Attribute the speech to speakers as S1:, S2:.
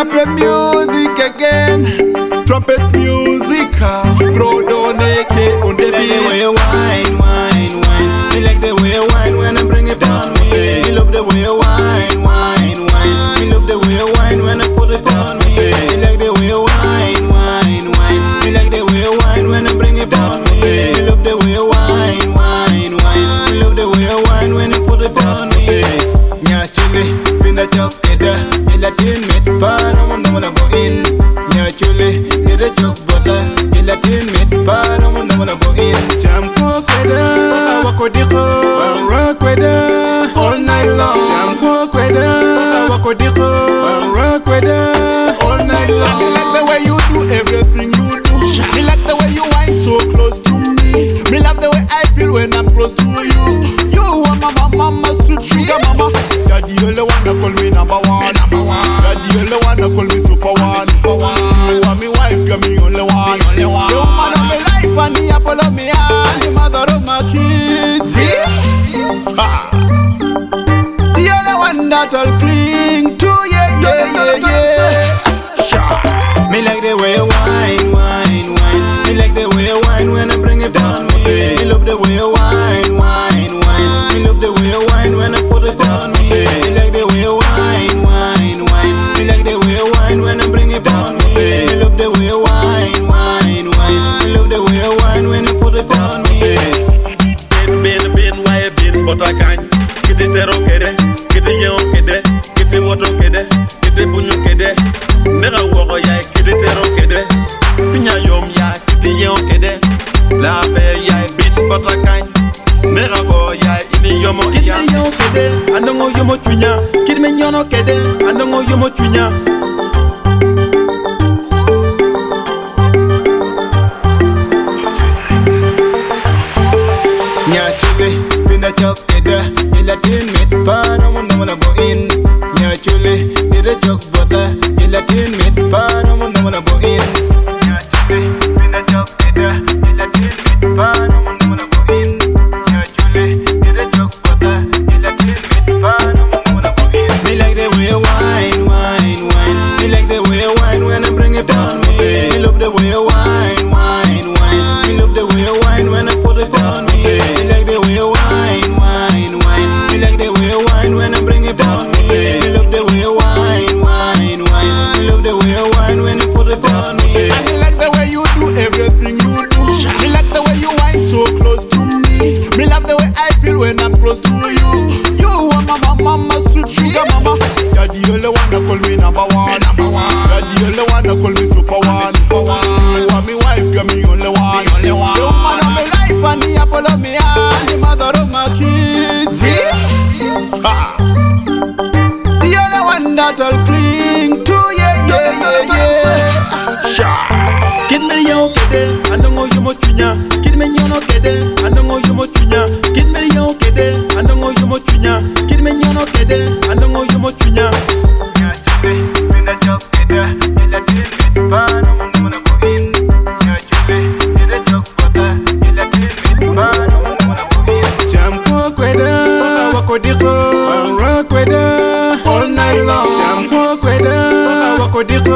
S1: play music again. Trumpet music, throw down AK on the beat.
S2: Way you wine, wine, wine. Me like the way you wine when I bring it down me. Me love the way you wine, wine, wine. Me love the way you wine when I put it down me. Me like the way you wine, wine, wine. Me like the way you wine when I bring it down me. Me love the way you wine, wine, wine. Me love the way you wine when I put it down me. Nya chule, pinda chok keda. Ila tin met para munda wanna go in. Nya chule, ira chok butter. Ila tin met para munda wanna go in.
S1: Jam ko kweda, wako diko, rock kweda, all night long. Jam ko kweda, wako diko, rock kweda, all night long. Me like the way you do everything you do. Me like the way you whine so close to me. Me love the way I feel when I'm close to you. You are my mama, sweet sugar mama. Daddy, you're the one that call me number one. Daddy, you're the one that call me super one. You are my wife, you're me only one. You man of my life and the apple of my eye, the mother of my kids. You're the one that I'll cling to, yeah, yeah, yeah, yeah.
S2: Me like the way you wine, wine, wine. Me like the way you wine when I bring it down me. Me love the way you wine, wine, wine. Me love the way you wine when I put it down me. Me like the way you wine, wine, wine. Me like the way you wine when I bring it down me. Me love the way you wine, wine, wine. Me love the way you wine when I put it down me.
S3: Bin, why bin, but I can't. Get it there, okay, get it young, get it, get it water, get it bunyu, get it. Never walk, ya, get it there, okay, Pinya yom, ya, get it young, get it. La be, ya, bin, but I can't. Never go, ya, in the yomo,
S1: get it young, get it. I don't know yomo tunya. Get me yono, get it. I don't know yomo tunya.
S2: Nya chule, pinda chok keda. Ila tin met para munda wanna go in. Nya chule, ira chok butter. Ila tin met para munda wanna go in. Nya chule, pinda chok keda. Ila tin met para munda wanna go in. Nya chule, ira chok butter. Ila tin met para munda wanna go in. Me like the way you wine, wine, wine. Me like the way you wine when I bring it down me. Me love the way you wine, wine, wine. Me love the way you wine when I put it down me. Me like the way you wine, wine, wine. Me like the way you wine when I bring it down me. Me love the way you wine, wine, wine. Me love the way you wine when you put it down me.
S1: And me like the way you do everything you do. Me like the way you whine so close to me. Me love the way I feel when I'm close to you. You are my mama, sweet sugar mama. Daddy, you're the one that call me number one. Daddy, you're the one that call me super one. You are my wife, you're me only one. You man of my life and the apple of my eye, the mother of my kids. You're the one that I'll cling to, yeah, yeah, yeah, yeah. Kid me yo kede, I don't know you much tunya. Kid me yo no kede, I don't know you much tunya. Kid me yo kede, I don't know you much tunya. Kid me yo no kede, I don't know you much tunya.
S2: Nya chule, pinda chok keda. Ila tin met para munda wanna go in. Nya chule, ira chok butter. Ila tin met para munda wanna go in.
S1: Jam ko kweda, wako diko, rock kweda, all night long. Jam ko kweda, wako diko.